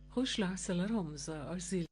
Hoş ləhsələrimize arz edirəm.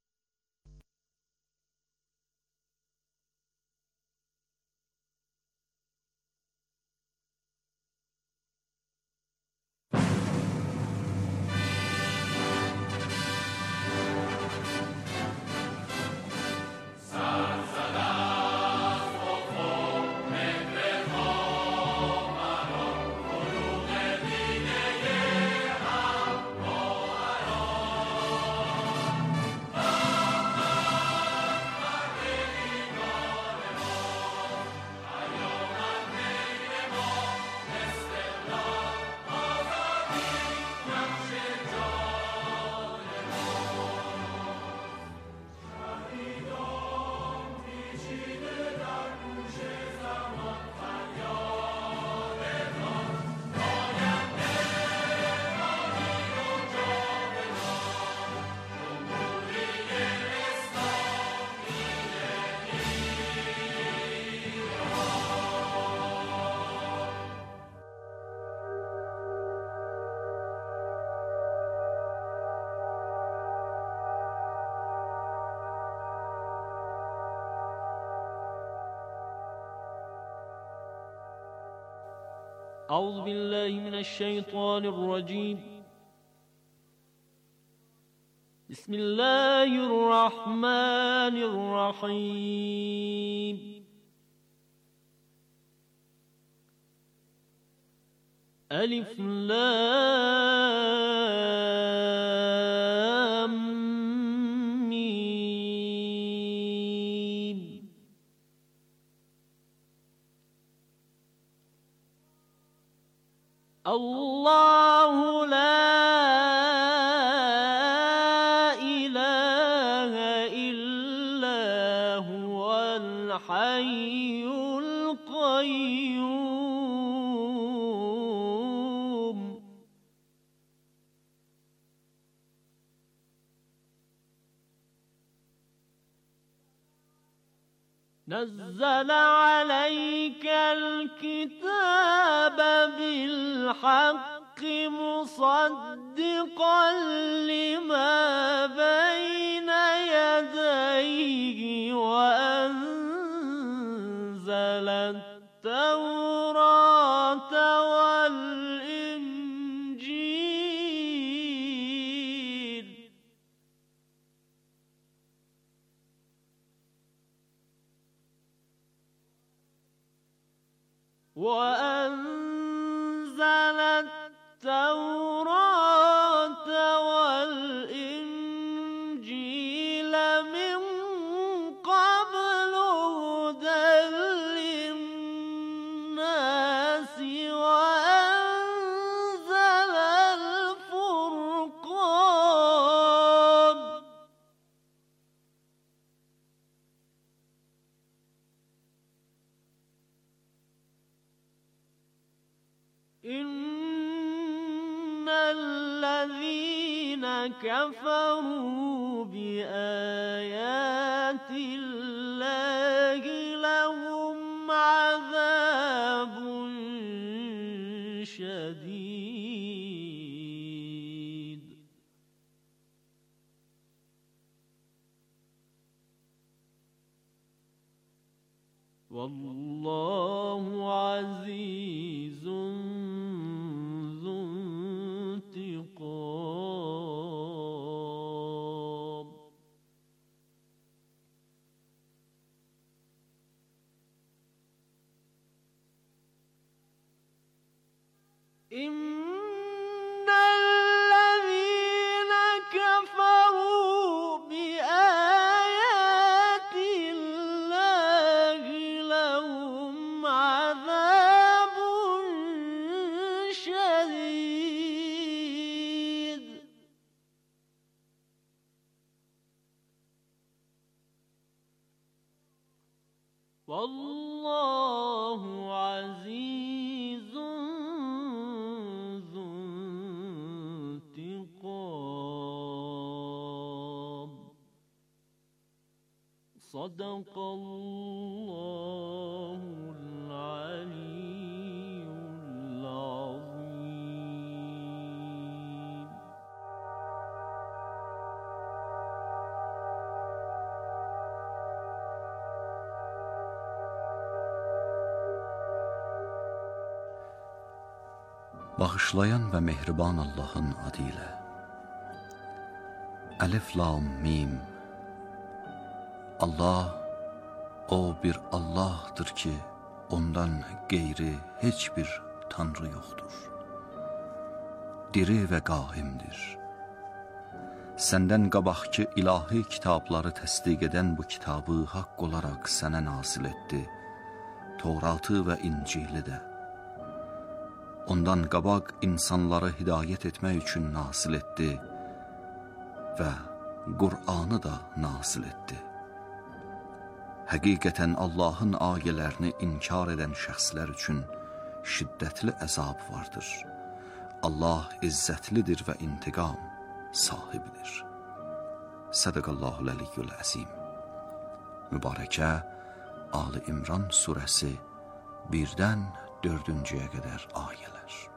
أعوذ بالله من الشيطان الرجيم. بسم الله الرحمن الرحيم. ألف لام ميم. الله لا إله إلا هو الحي القيوم. نزل عليك الكتاب بالحق مصدقا لما بين يديه وأنزل التوراة والإنجيل. وأنزل التوراة والإنجيل من قبل هدى للناس وأنزل الفرقان. إن الذين كفروا بآيات الله لهم عذاب شديد. والله عزيز ذو انتقام. إن الذين كفروا بآيات الله لهم عذاب شديد. والله عزيز ذو انتقام. صدق الله العلي العظيم. Bağışlayan ve mehriban Allah'ın adıyla. Elif, Lam, Mim. Allah, o bir Allah'tır ki, ondan gayri hiçbir Tanrı yoktur. Diri ve qaimdir. Senden qabaqki ilahi kitabları təsdiq edən bu kitabı haqq olaraq sənə nasil etdi. Tevratı ve İncili de. Ondan qabaq insanları hidayet etmək üçün nasil etdi və Qur'anı da nasil etdi. Həqiqətən Allah'ın ayələrini inkar edən şəxslər üçün şiddətli əzab vardır. Allah izzətlidir və intiqam sahibidir. Sədəqallahul əliyyül əzim. Mübarəkə Ali İmran surəsi 1-dən 4-cüyə qədər ayələr.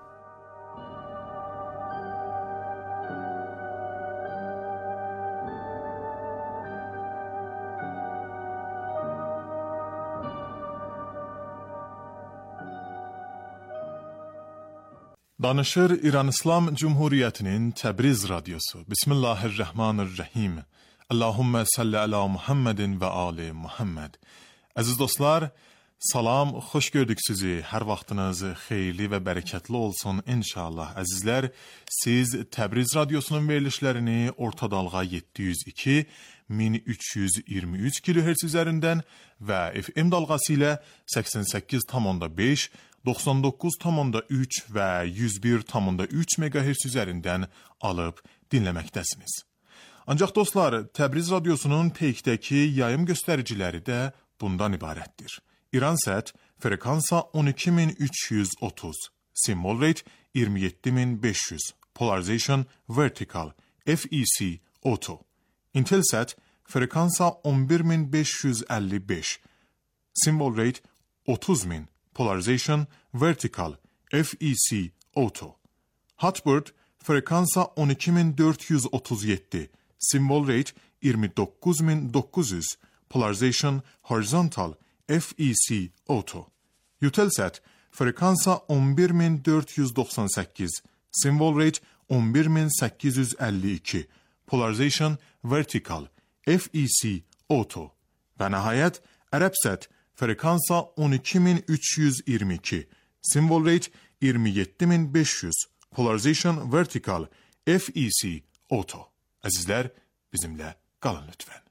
Danışır İran İslam Cumhuriyyətinin Təbriz Radyosu. Bismillahirrahmanirrahim. Allahümme salli ala Muhammedin ve ali Muhammed. Aziz dostlar, salam, xoş gördük sizi. Hər vaxtınız xeyirli və bərəkətli olsun inşallah. Əzizlər, siz Təbriz Radyosunun verilişlərini orta dalğa 702, 1323 kHz üzərindən və FM dalğası ilə 88,5, 99,3 və 101,3 MHz üzərindən alıb dinləməkdəsiniz. Ancaq dostlar, Təbriz Radyosunun peykdəki yayım göstəriciləri də bundan ibarətdir. İransat frekansa 12330, symbol rate 27500, polarization vertical, FEC auto. Intelsat frekansa 11555, symbol rate 30000, polarization vertical, FEC auto. Hotbird frekansa 12437, symbol rate 29900, polarization horizontal, FEC auto. Eutelsat frekansa 11498, symbol rate 11852, polarization vertical, FEC auto. Və nəhayət Arabsat frekansa 12322, symbol rate 27500, polarization vertical, FEC auto. Əzizlər, bizimlə qalın lütfən.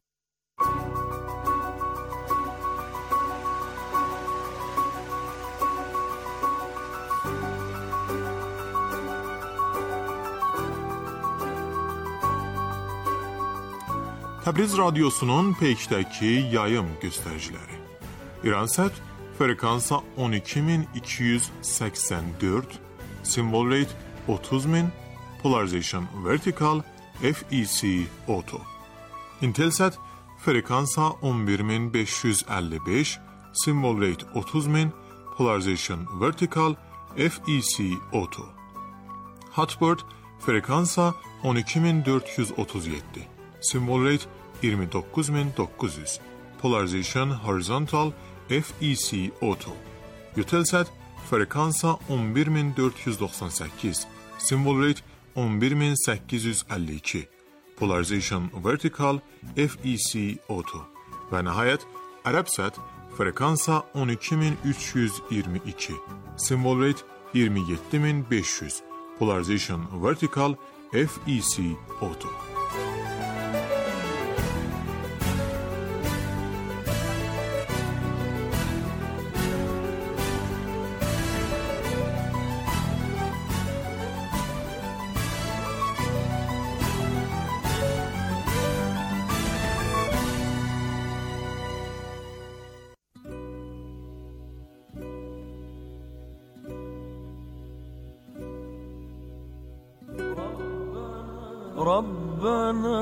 Təbriz Radyosunun peykdəki yayım göstəriciləri. İransat frekansa 12284, symbol rate 30000, polarization vertical, FEC auto. Intelsat frekansa 11555, symbol rate 30000, polarization vertical, FEC auto. Hotbird frekansa 12437, symbol rate 29900, polarization horizontal, FEC auto. Eutelsat frekansa 11498, symbol rate 11852, polarization vertical, FEC auto. Və nəhayət Arabsat frekansa 12322, symbol rate 27500, polarization vertical, FEC auto. ربنا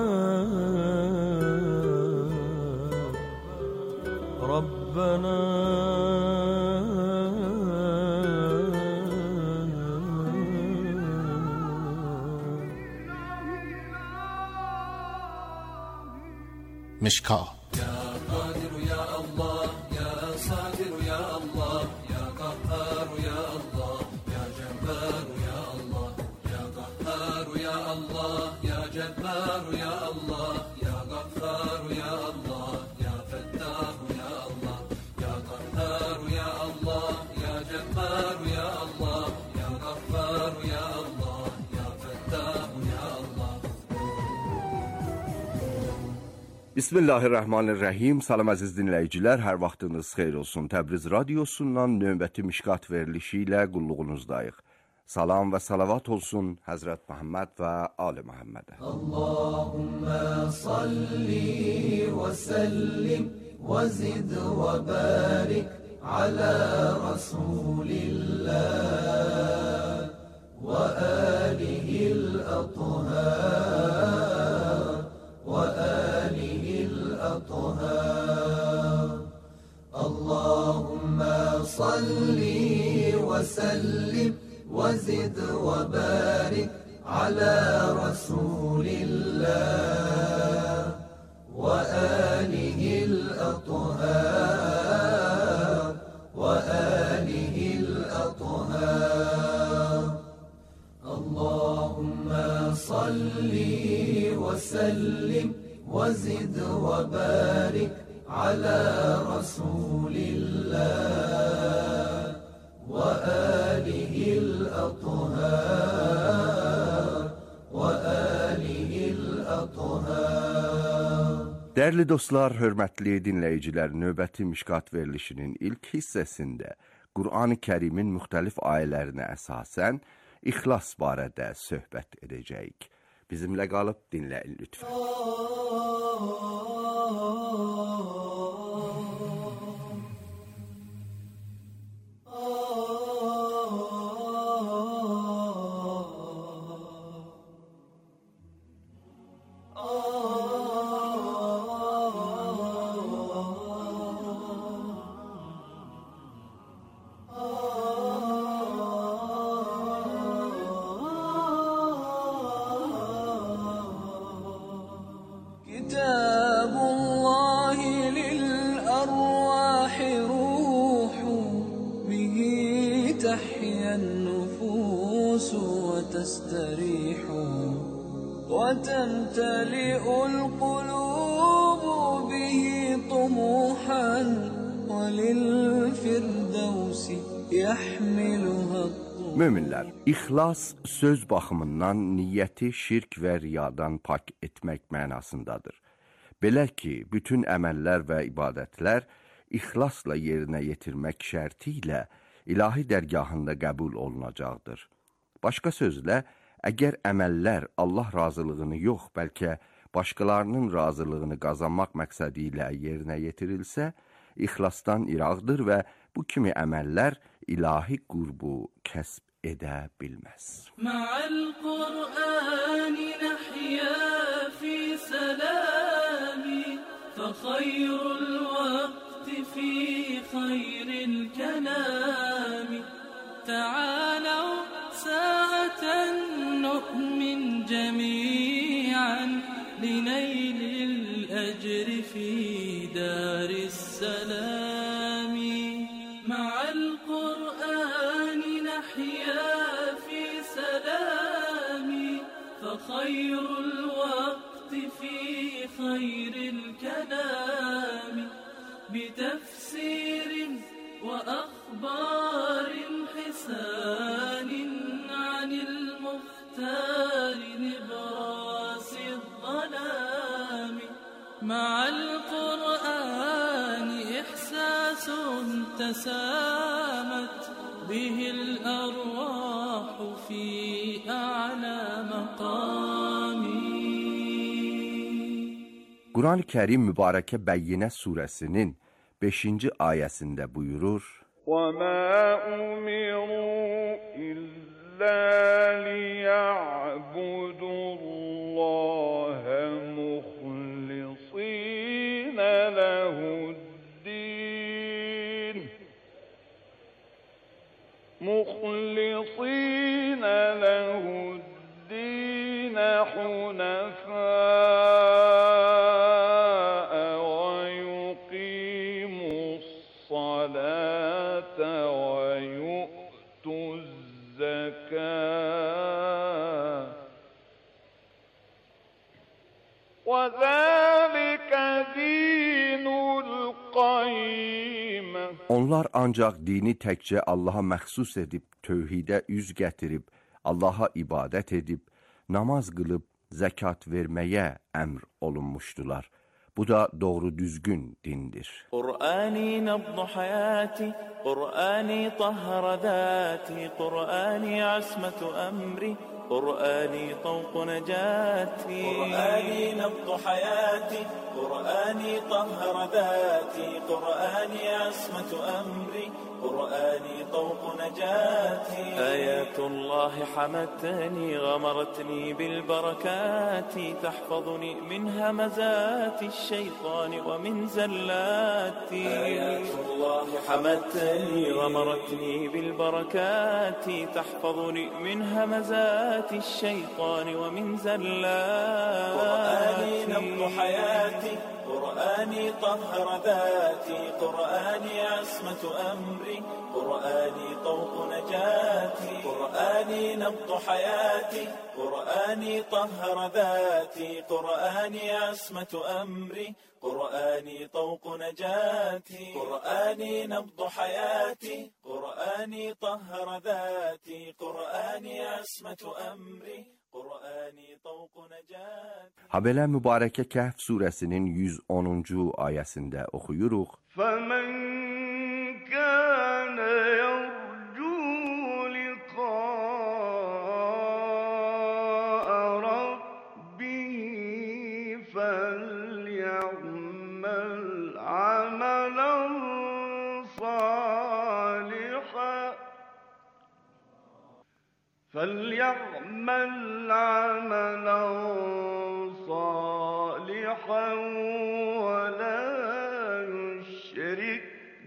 مشکا يا قادر يا الله يا ساتر يا الله يا قهار يا الله يا جبار الله يا جبار يا الله يا غفار يا الله يا فتاح يا الله يا قهار يا الله يا جبار يا الله يا غفار يا الله يا فتاح يا الله. Bismillahirrahmanirrahim. Salam əziz dinləyicilər, hər vaxtınız xeyir olsun. Təbriz radiosundan növbəti Mişkat verilişi ilə qulluğunuzdayıq. Salam və salavat olsun Həzrət Məhəmməd və Ali Məhəmmədə. Allahümme salli və səllim və zid və barik alə Rasulillah və əlihil əthər və əlihil əthər. Allahümme salli və səllim وزد وبارك على رسول الله وآله الأطهار وآله الأطهار. اللهم صل وسلم وزد وبارك على رسول الله وآله الأطهار وآله الأطهار. Dəyərli dostlar, hörmətli dinləyicilər, növbəti Mişkat verilişinin ilk hissəsində Qur'an-ı Kərimin müxtəlif ayələrinə əsasən İxlas barədə söhbət edəcəyik. Bizimlə qalıb dinləyin lütfən. كتاب الله للأرواح روح به تحيا النفوس وتستريح وتمتلئ القلوب به طموحا وللفردوس يحملها الطموح. Möminlər, ixlas söz baxımından niyyəti şirk və riyadan pak etmək mənasındadır. Belə ki, bütün əməllər və ibadətlər ixlasla yerinə yetirmək şərti ilə ilahi dərgahında qəbul olunacaqdır. Başqa sözlə, əgər əməllər Allah razılığını yox, bəlkə başqalarının razılığını qazanmaq məqsədi ilə yerinə yetirilsə, ixlasdan iraqdır və bu kimi əməllər ilahi qurbu kəsb edə bilməz. Ma'al Qur'ani nahya fi salami fa khayrul waqti fi khayril kalami ta'alaw sa'atan nu'min jami'an linaylil ajri fi daris salami. Ma'al Qur'ani nahya fi salami fa khayrul waqti fi khayril kalami bitafsir wa akhbarin hisanin 'anil mukhtar nibras الظلام. مع القرآن إحساس تسامت به الأرواح في أعلى مقام. Quran-ı Kərim Mübarəkə Bəyyinə surəsinin 5-ci ayəsində buyurur: وَمَا أُمِرُوا إِلَّا لِيَعْبُدُوا اللَّهَ مُخْلِصِينَ لَهُ الدِّينَ حُنَفَاءَ وَيُقِيمُوا الصَّلَاةَ وَيُؤْتُوا الزَّكَاةَ وذلك دين القيم. Onlar ancaq dini təkcə Allaha məxsus edib, tövhidə üz gətirib, Allaha ibadət edib, namaz qılıb, zəkat verməyə əmr olunmuşdular. Bu da doğru düzgün dindir. Qur'ani nabdu hayati, Qur'ani tahhara zati, Qur'ani asmatu amri, قرآني طوق نجاتي قرآني نبض حياتي قرآني طهر ذاتي قرآني عصمة أمري قرآني طوق نجاتي آيات الله حمتني غمرتني بالبركات تحفظني من همزات الشيطان ومن زلاتي آيات الله حمتني غمرتني بالبركات تحفظني من همزات الشيطان ومن زلاتي قرآني نبض حياتي قرآني طهر ذاتي قرآني عصمة أمري قرآني طوق نجاتي قرآني نبض حياتي قرآني طهر ذاتي قرآني عصمة أمري قرآني طوق نجاتي قرآني نبض حياتي قرآني طهر ذاتي قرآني عصمة أمري قرآني طوق نجاتي. Habelə mübarəkə Kəhf surəsinin 110-cu ayəsində oxuyuruq. فَمَنْ كَانَ يَرْجُو لِقَاءَ رَبِّهِ فَلْيَعْمَلْ عَمَلًا صَالِحًا ولا يشرك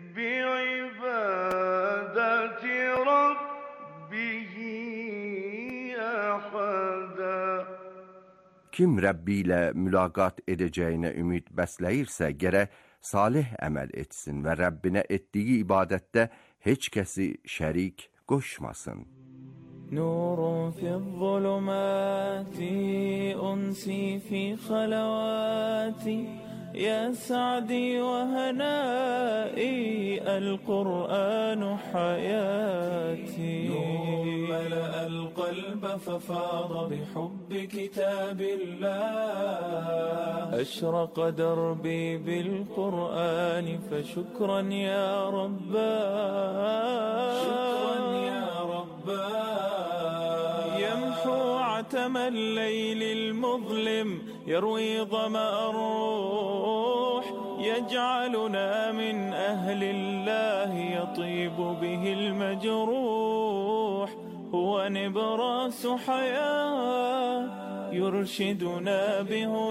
بعبادة ربه أحدا. Kim Rəbbi ilə mülaqat edəcəyinə ümid bəsləyirsə, gərək salih əməl etsin və Rəbbinə etdiyi ibadətdə heç kəsi şərik qoşmasın. نور في الظلمات أنسي في خلواتي يا سعدي وهنائي القرآن حياتي نور ملأ القلب ففاض بحب كتاب الله أشرق دربي بالقرآن فشكرا يا رباه شكرا يا رباه يمحو عتم الليل المظلم يروي ظمأ الروح يجعلنا من أهل الله يطيب به المجروح هو نبراس حياة يرشدنا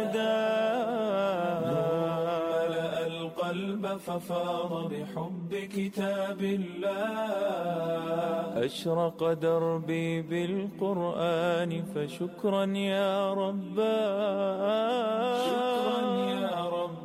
بهداه ملأ القلب ففاض بحب كتاب الله أشرق دربي بالقرآن فشكرا يا رباه شكرا يا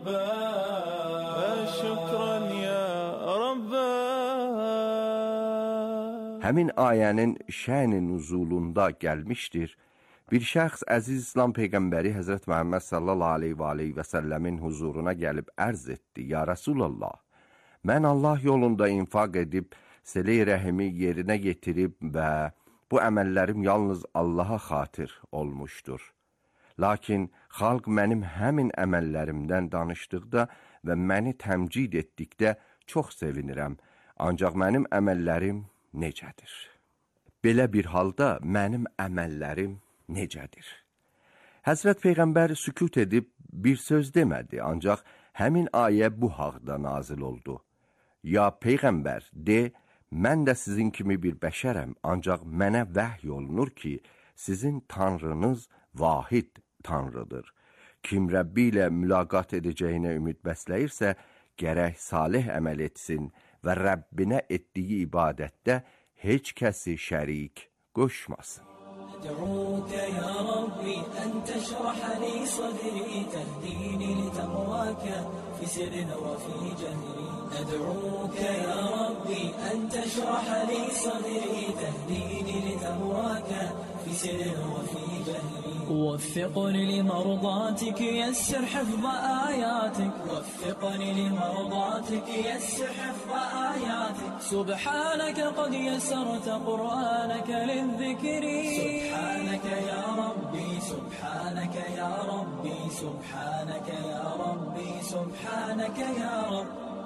رباه شكرا يا رباه. Həmin ayənin şən-i nuzulunda gəlmişdir. Bir şəxs əziz İslam Peyğəmbəri Həzrət Məhəmməd sallallahu aleyhi və səlləmin huzuruna gəlib ərz etdi. Ya Rasulallah, mən Allah yolunda infaq edib, sələ-i rəhimi yerinə yetirib və bu əməllərim yalnız Allaha xatir olmuşdur. Lakin xalq mənim həmin əməllərimdən danışdıqda və məni təmcid etdikdə çox sevinirəm. Ancaq mənim əməllərim necədir? Belə bir halda mənim əməllərim necədir? Həzrət Peyğəmbər sükut edib bir söz demədi, ancaq həmin ayə bu haqda nazil oldu. Ya Peyğəmbər, de, mən də sizin kimi bir bəşərəm, ancaq mənə vəhy olunur ki, sizin tanrınız vahid tanrıdır. Kim Rəbbi ilə mülaqat edəcəyinə ümid bəsləyirsə, gərək salih əməl etsin və Rəbbinə etdiyi ibadətdə heç kəsi şərik qoşmasın. أدعوك يا ربي أن تشرح لي صدري تهديني لتقواك في سر وفي جهري أدعوك يا ربي أن تشرح لي صدري تهديني لتهواك في سر وفي جهري وفقني لمرضاتك يسر حفظ آياتك وفقني لمرضاتك يسر حفظ آياتك سبحانك قد يسرت قرآنك للذكر سبحانك يا ربي سبحانك يا ربي سبحانك يا ربي سبحانك يا رب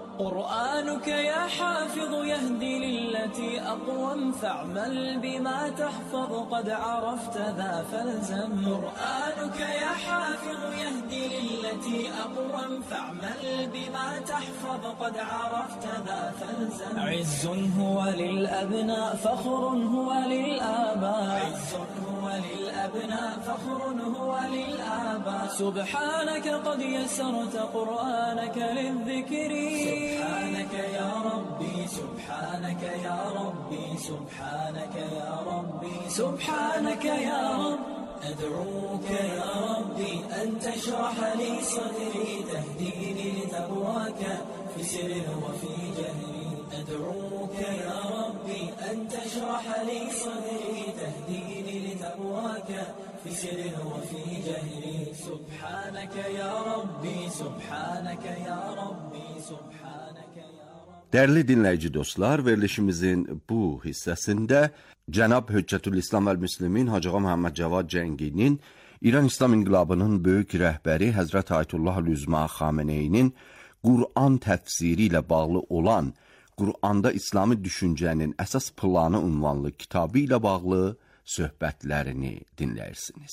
قرآنك يا حافظ يهدي للتي أقوم فاعمل بما تحفظ قد عرفت ذا فالزم قرآنك يا حافظ يهدي للتي أقوم فاعمل بما تحفظ قد عرفت ذا فالزم عز هو للأبناء فخر هو للآباء عز هو للأبناء فخر هو للآباء سبحانك قد يسرت قرآنك للذكر سبحانك يا ربي سبحانك يا ربي سبحانك يا ربي سبحانك يا رب أدعوك يا ربي أن تشرح لي صدري تهديني لتقواك في سر وفي جهري أدعوك يا ربي أن تشرح لي صدري تهديني لتقواك في سر وفي جهري سبحانك يا ربي سبحانك يا ربي سبحانك يا رب. Değerli dinleyici dostlar, verilişimizin bu hissəsində Cənab Hüccətülislam əl-Müslimin Hacı Ağa Məhəmməd Cavad Cənginin İran İslam İnqilabının böyük rəhbəri Həzrət Ayətullah Üzma Xameneyinin Qur'an təfsiri ilə bağlı olan Qur'anda İslami düşüncənin əsas planı ünvanlı kitabı ilə bağlı söhbətlərini dinləyirsiniz.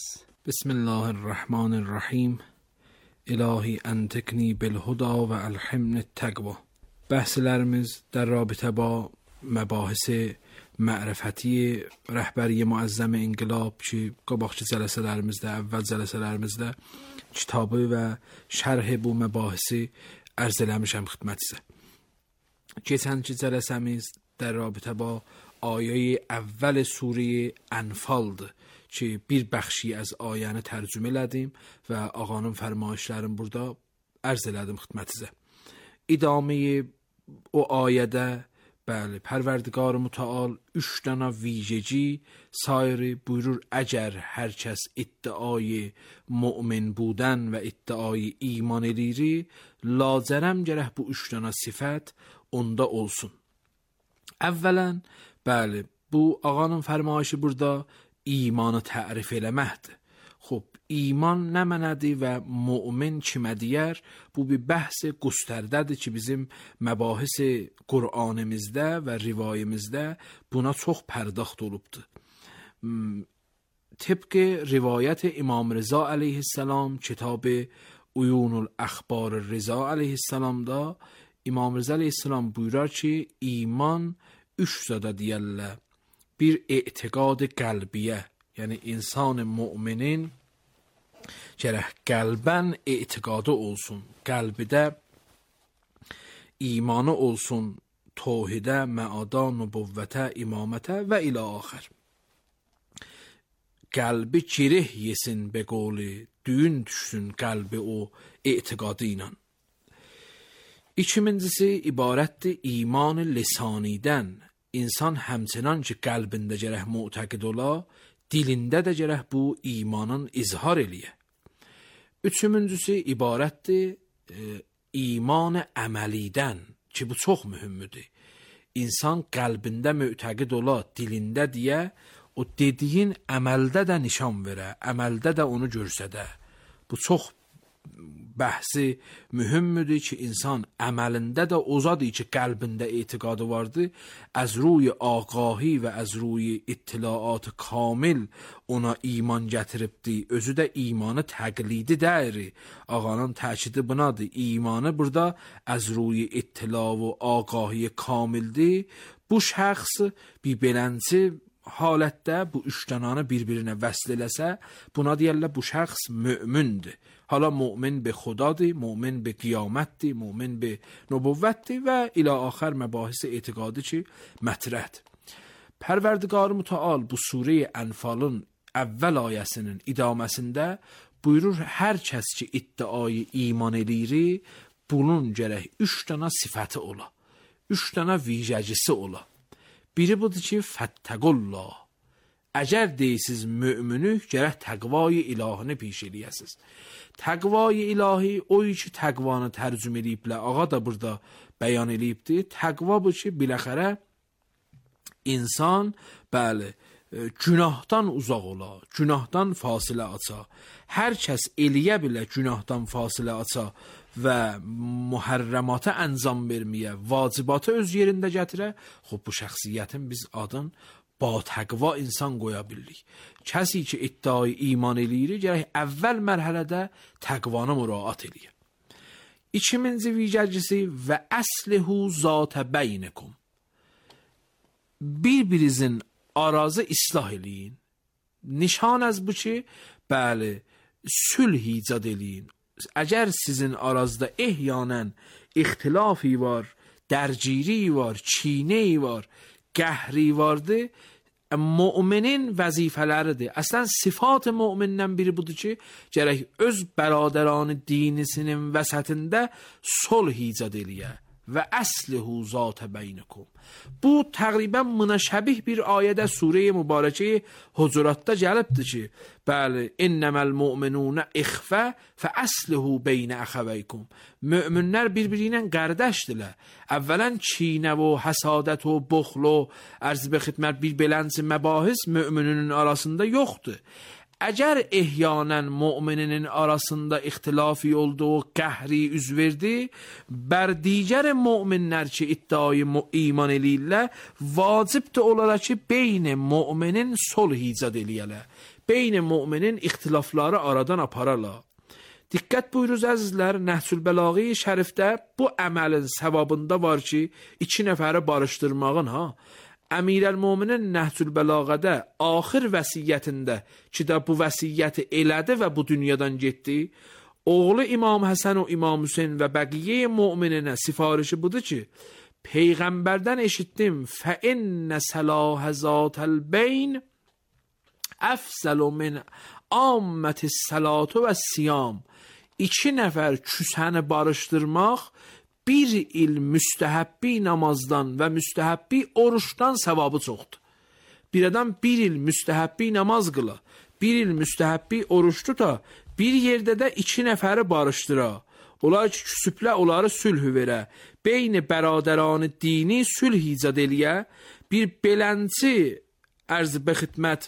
Bismillahirrahmanirrahim. İlahi entekni bilhuda və əlhimni təqva. Bəhslərimiz در رابطه با مباحث معرفتی rəhbəri müəzzəm inqilab ki, qabaqçı cəlsələrimizdə, əvvəl cəlsələrimizdə kitabı və şərh bu məbahisi ərz eləmişəm xidmətinizə. Keçənki cəlsəmiz در رابطه با آیه اول سوره انفالdır ki, bir bəxşi az ayəni tərcümə elədim və ağanın fərmayişlərini burada ərz elədim xidmətinizə. İdaməyi o ayədə bəli, Pərverdigar Mütəal 3 dənə vijeci sayri buyurur, əgər hər kəs iddiayı mümin budən və iddiayı iman edir, lacərəm gərək bu 3 dənə sifət onda olsun. Əvvələn, bəli, bu ağanın fərmayişi burada imanı tərif eləməkdir. Xub, iman nə mənədir və mümin kimə deyər? Bu bir bəhs göstərdədir ki, bizim məbahis Qur'anımızda və rivayimizdə buna çox pərdaxt olubdur. Tıpkı rivayət İmam Rıza əleyhissalam kitab Uyunul Əxbar Rıza əleyhissalamda İmam Rıza əleyhissalam buyurar ki, iman 3 zada deyərlər. Bir etiqad qəlbiyə, yəni insan müminin gərək qəlbən etiqadı olsun, qəlbidə imanı olsun, tohidə, məada, nübüvvətə, imamətə və ilə axır. Qəlbi girih yesin be qoli, düyün düşsün qəlbi o etiqadı ilə. İkincisi ibarətdir iman lisanidən. İnsan həmçinin ki, qəlbində gərək mütəqid ola, dilində də gərək bu imanın izhar eləyə. Üçüncüsü ibarətdir iman əməlidən ki, bu çox mühümdür. İnsan qəlbində mütəqid ola, dilində deyə, o dediyin əməldə də nişan verə, əməldə də onu görsədə. Bu çox bəhsi mühümdür ki, insan əməlində də ozadır ki, qəlbində etiqadı vardır, az ruy ağahi və az ruy ittilaat kamil ona iman gətiribdir, özü də imanı təqlidi dəyri. Ağanın təkidi bunadır, imanı burada az ruy ittila və ağahi kamildir. Bu şəxs bir belənci halətdə bu 3 dənanı bir-birinə vəsl eləsə, buna deyərlər bu şəxs mümindir. Hala mümin be xudadır, mümin be qiyamətdir, mümin be nübüvvətdir və ilə axır məbahis etiqadı ki, mətrəhdir. Pərverdigar Mütəal bu surə Ənfalın əvvəl ayəsinin idaməsində buyurur, hər kəs ki iddiayı iman edir, bunun gərək 3 dənə sifəti ola. 3 dənə vicəcisi ola. Biri budur ki, fəttəqullah. Əgər deyisiz müminük, gərək təqvayı ilahını piş eləyəsiz. Təqvayı ilahi o ki, təqvanı tərcüm eləyiblər. Ağa da burada bəyan eləyibdir. Təqva bu ki, biləxərə insan, bəli, günahdan uzaq ola, günahdan fasilə aça. Hər kəs eləyə bilə günahdan fasilə aça və mühərrəmata əncam verməyə, vacibatı öz yerində gətirə. Xub, bu şəxsiyyətin biz adın ba təqva insan qoya bildik. Kəsi ki, iddiayı iman eləyir, gərək əvvəl mərhələdə təqvanı müraat eləyir. İkinci vicəcisi və əslihu zatə beynikum. Bir-birinizin arazı islah eləyin. Nişan az bu ki, bəli, sülh icad eləyin. Əgər sizin arazda ehyanən ixtilafi var, dərgiri var, çiynə var, qəhri vardır, müminin vəzifələridir. Əslən, sifat mümindən biri budur ki, gərək öz bəradəranı dinisinin vəsətində sulh icad eləyə və əslihu zatə beynikum. Bu, təqribən münəşəbih bir ayədə surə-i mübarəkə Hucuratda gəlibdir ki, bəli, innəməl müminunə ixfə fə əslihu beynə əxəvəykum. Müminlər bir-biri ilə qərdəşdirlər. Əvvələn çiynə və həsadət və buxl və ərz və xidmət bir belənsi məbahis müminin arasında yoxdur. Əgər ehyanən mümininin arasında ixtilafi olduğu qəhri üz verdi, bər digər müminlər ki, iddiayı iman eləyirlər, vacibdir olaraq ki, beyn müminin sulh icad eləyələr. Beyn müminin ixtilafları aradan apararlar. Diqqət buyuruz əzizlər, Nəhcül Bəlaği şərifdə bu əməlin səvabında var ki, 2 nəfəri barışdırmağın Əmirəl-Möminin Nəhcül Bəlağədə axır vəsiyyətində ki, də bu vəsiyyəti elədi və bu dünyadan getdi, oğlu İmam Həsən və İmam Hüseyin və bəqiyyə müminənə sifarişi budur ki, Peyğəmbərdən eşitdim, fəinnə səlahə zatəl beyn əfzəlu min ammətis səlatu və siyam. 2 nəfər küsəni barışdırmaq 1 il müstəhəbbi namazdan və müstəhəbbi oruçdan savabı çoxdur. Bir adam 1 il müstəhəbbi namaz qıla, 1 il müstəhəbbi oruç tuta, bir yerdə də 2 nəfəri barışdıra. Onlar ki, küsüblə onları sülhü verə, beyni bəradəranı dini sülh icad eləyə, bir belənci ərz və xidmət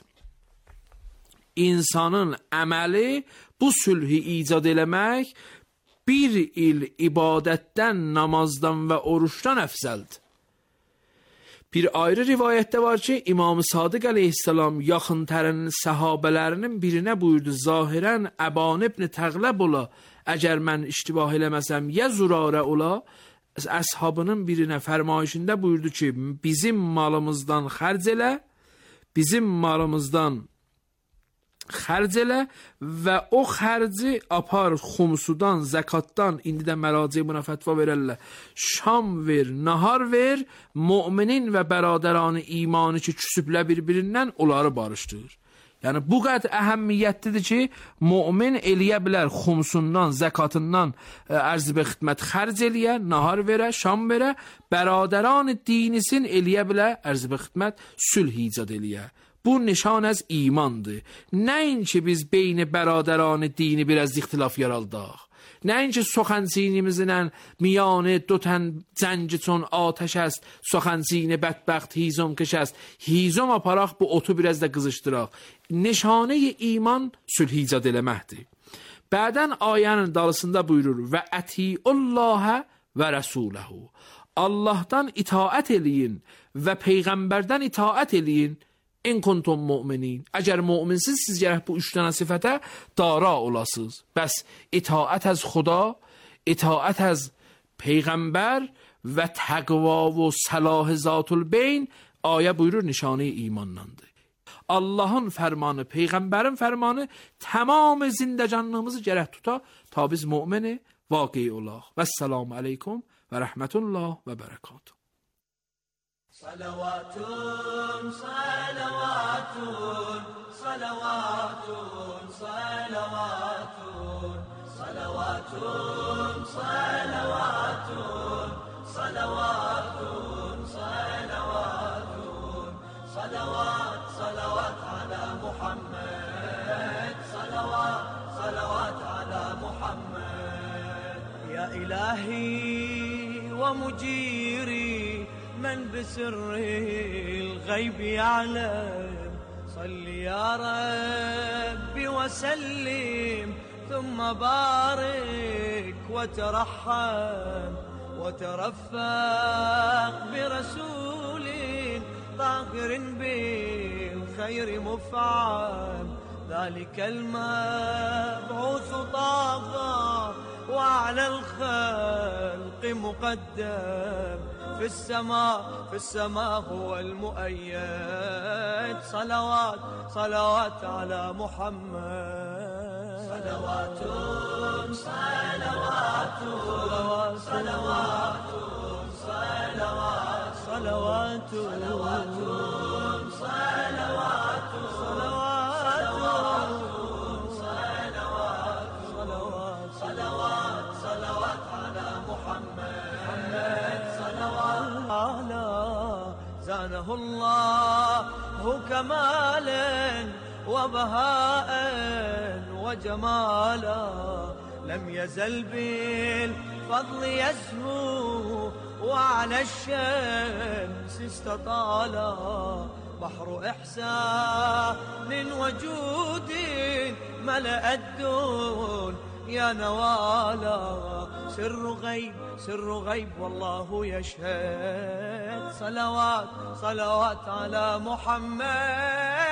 insanın əməli bu sülhü icad eləmək 1 il ibadətdən, namazdan və oruçdan əfzəldir. Bir ayrı rivayətdə var ki, İmam Sadiq əleyhissalam yaxın-tərinin səhabələrinin birinə buyurdu, zahirən Əban ibn Təğləb ola, əgər mən iştibah eləməsəm, ya zürarə ola, əshabının birinə fərmayişində buyurdu ki, bizim malımızdan xərc elə, bizim malımızdan xərc elə və o xərci apar xumsudan, zəkatdan, indi də məraciə buna fətva verərlər, şam ver, nahar ver, müminin və bəradəranı imanı ki, küsüblə bir-birindən onları barışdır. Yəni, bu qədər əhəmmiyyətlidir ki, mümin eləyə bilər xumsundan, zəkatından ərz və xidmət xərc eləyə, nahar verə, şam verə, bəradəranı dinisin eləyə bilər ərz və xidmət sülh icad eləyə. Bu nişan az imandır. Nəinki biz beyn bəradəranı dini biraz ixtilaf yaraldaq. Nəinki soxançinimizlə miyanı dotən cəngi çon atəş əst, soxançini bədbəxt hizom kış əst, hizom aparaq bu otu biraz da qızışdıraq. Nişanə iman sülh icad eləməkdir. Bədən ayənin dalısında buyurur, və ətiullahə və rəsuləhu. Allahdan itaət eləyin və Peyğəmbərdən itaət eləyin, in kuntum müminin. Əgər müminsiz, siz gərək bu 3 dənə sifətə dara olasınız. Bəs itaət az Xuda, itaət az Peyğəmbər və təqva və səlah zatul beyn ayə buyurur nişanə imandandır. Allahın fərmanı, Peyğəmbərin fərmanı tamam zindəcanlığımızı gərək tuta ta biz mümini vaqi olaq. Vəssalamu aleykum və rəhmətullah və bərəkatuhu. صلوات صلوات صلوات صلوات صلوات صلوات إلهي ومجيري من بسر الغيب يعلم صل يا ربي وسلم ثم بارك وترحم وترفق برسول طاهر بالخير مفعم ذلك المبعوث طاغى وعلى الخلق مقدم في السماء هو المؤيد صلوات على محمد صلوات صلوات صلوات صلوات صلوات صلوات صلوات صلوات على محمد صلوات زانه الله كمالا وبهاء وجمالا لم يزل بالفضل يزهو وعلى الشمس استطالا بحر إحسان وجود ملأ الدون يا نوالا سر غيب والله يشهد صلوات على محمد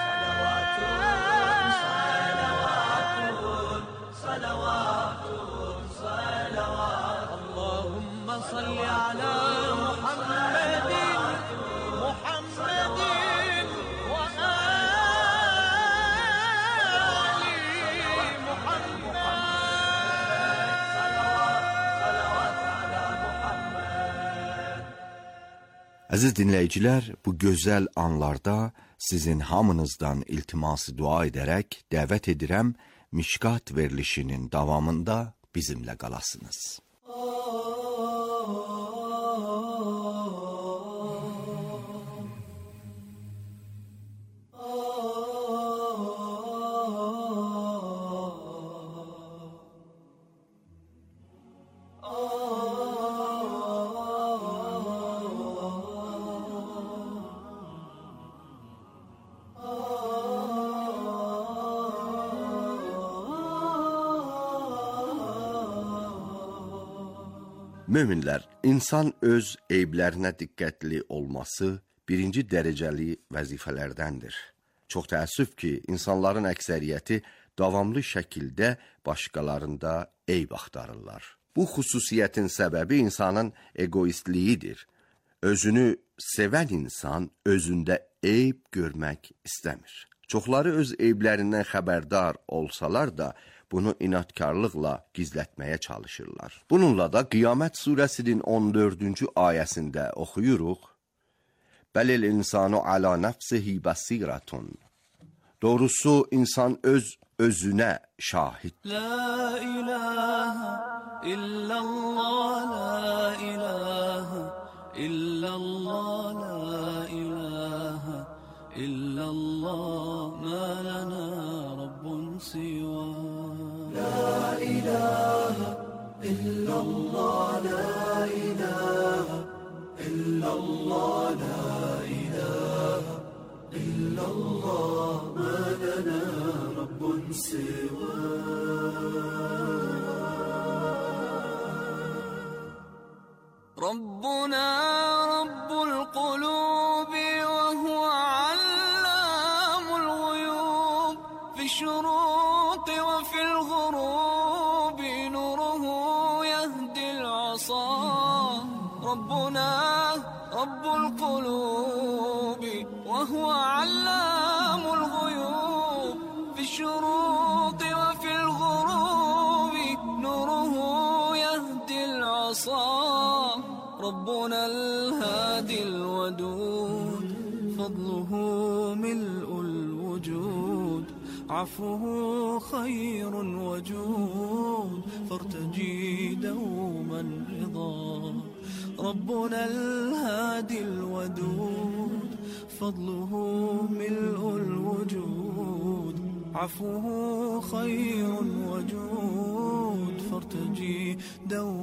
صلوات اللهم صل على محمد Əziz dinləyicilər, bu gözəl anlarda sizin hamınızdan iltiması dua edərək dəvət edirəm, Mişkat verilişinin davamında bizimlə qalasınız. Möminlər, insan öz eyblərinə diqqətli olması birinci dərəcəli vəzifələrdəndir. Çox təəssüf ki, insanların əksəriyyəti davamlı şəkildə başqalarında eyb axtarırlar. Bu xüsusiyyətin səbəbi insanın egoistliyidir. Özünü sevən insan özündə eyb görmək istəmir. Çoxları öz eyblərindən xəbərdar olsalar da, bunu inatkarlıqla gizlətməyə çalışırlar. Bununla da Qiyamət surəsinin 14-cü ayəsində oxuyuruq. Bəlil insanu ala nəfsihi bəsiratun. Doğrusu insan özünə şahid. La ilahe illallah, la ilahe illallah, la ilahe illallah, ma lana rabbun siwa. La ilahe illallah, la ilahe illallah, la ilahe illallah, ma lana rabbun siwa. ربنا رب القلوب وهو علام الغيوب في الشروق وفي الغروب نوره يهدي العصا ربنا رب القلوب وهو علام الغيوب في الشروق وفي الغروب نوره يهدي العصا ربنا الهادي الودود فضله ملء الوجود عفوه خير وجود فارتجي دوما رضا ربنا الهادي الودود فضله ملء الوجود عفوه خير وجود فارتجي دوما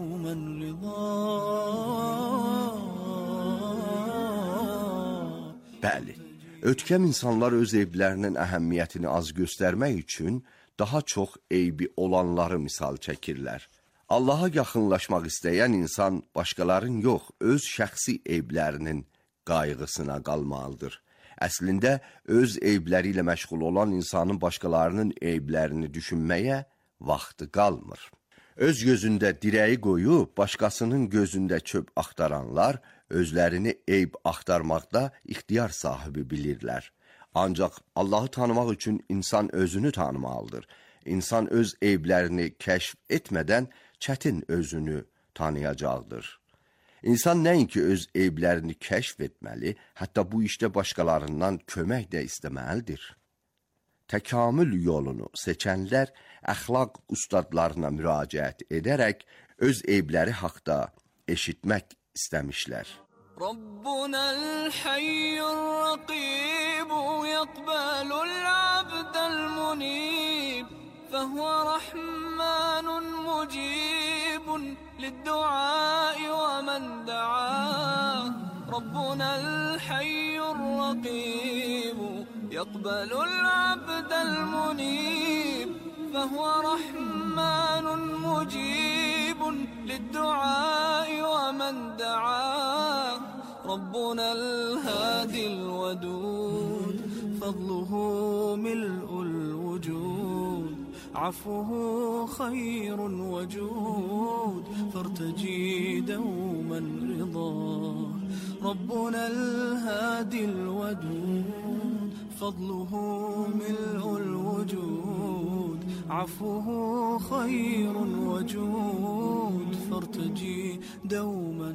Bəli, ötkəm insanlar öz eyblərinin əhəmiyyətini az göstərmək üçün daha çox eybi olanları misal çəkirlər. Allaha yaxınlaşmaq istəyən insan başqaların yox, öz şəxsi eyblərinin qayğısına qalmalıdır. Əslində, öz eybləri ilə məşğul olan insanın başqalarının eyblərini düşünməyə vaxtı qalmır. Öz gözündə dirəyi qoyub, başqasının gözündə çöp axtaranlar özlərini eyb axtarmaqda ixtiyar sahibi bilirlər. Ancaq Allahı tanımaq üçün insan özünü tanımalıdır. İnsan öz eyblərini kəşf etmədən çətin özünü tanıyacaqdır. İnsan nəinki öz eyblərini kəşf etməli, hətta bu işdə başqalarından kömək də istəməlidir. Təkamül yolunu seçənlər əxlaq ustadlarına müraciət edərək öz eybləri haqda eşitmək istəmişlər. ربنا الحي الرقيب يقبل العبد المنيب فهو رحمن مجيب للدعاء ومن دعاه ربنا الحي الرقيب يقبل العبد المنيب فهو رحمن مجيب للدعاء ومن دعاه ربنا الهادي الودود فضله ملء الوجود عفوه خير وجود فارتجي دوما رضاه ربنا الهادي الودود فضله ملء الوجود عفوه خير وجود فارتجي دوما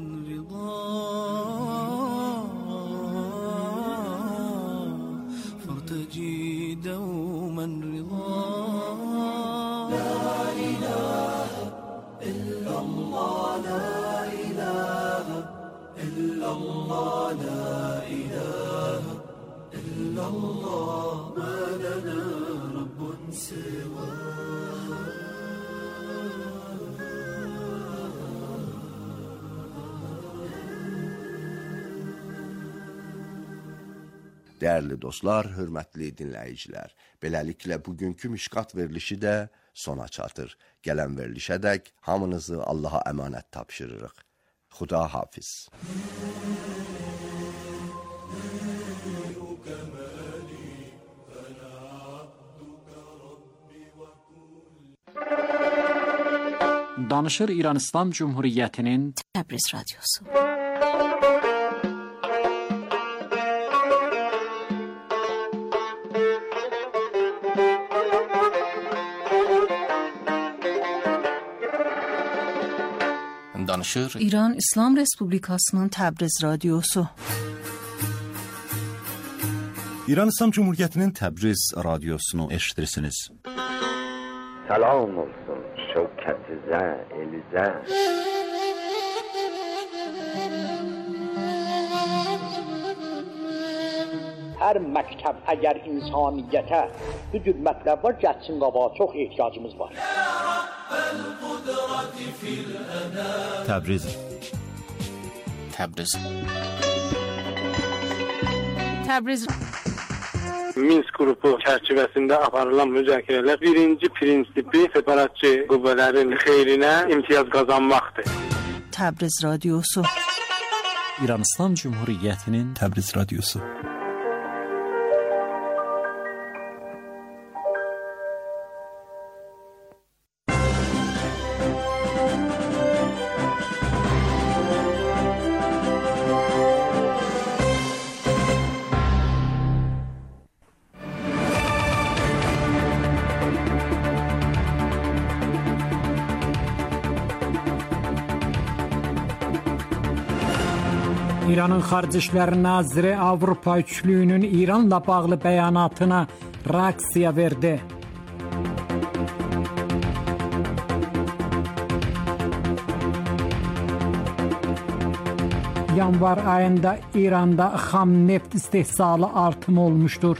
رضاه فارتجي دوما رضاه لا إله إلا الله لا إله إلا الله لا إله إلا الله ما لنا رب سواه Dəyərli dostlar, hörmətli dinləyicilər, beləliklə bugünkü Mişqat verilişi də sona çatır. Gələn verilişədək hamınızı Allaha əmanət tapşırırıq. Xuda hafiz. Danışır İran İslam Cumhuriyyətinin Təbriz Radyosu. Danışır İran İslam Respublikasının Təbriz Radyosu. İran İslam Cumhuriyyətinin Təbriz Radiosunu eşitirsiniz. Salam olsun şevketizə, elizə. Hər məktəb əgər insaniyyətə bu cür mətləb var, gəlsin qabağa, çox ehtiyacımız var. Təbriz. Təbriz. Təbriz. Minsk qrupu çərçivəsində aparılan müzakirələr birinci prinsipi separatçı qüvvələrin xeyrinə imtiyaz qazanmaqdır. Təbriz Radyosu. İran İslam Cumhuriyyətinin Təbriz Radyosu. İranın Xarici İşlər Naziri Avropa Üçlüyünün İranla bağlı bəyanatına reaksiya verdi. Yanvar ayında İranda xam neft istehsalı artım olmuştur.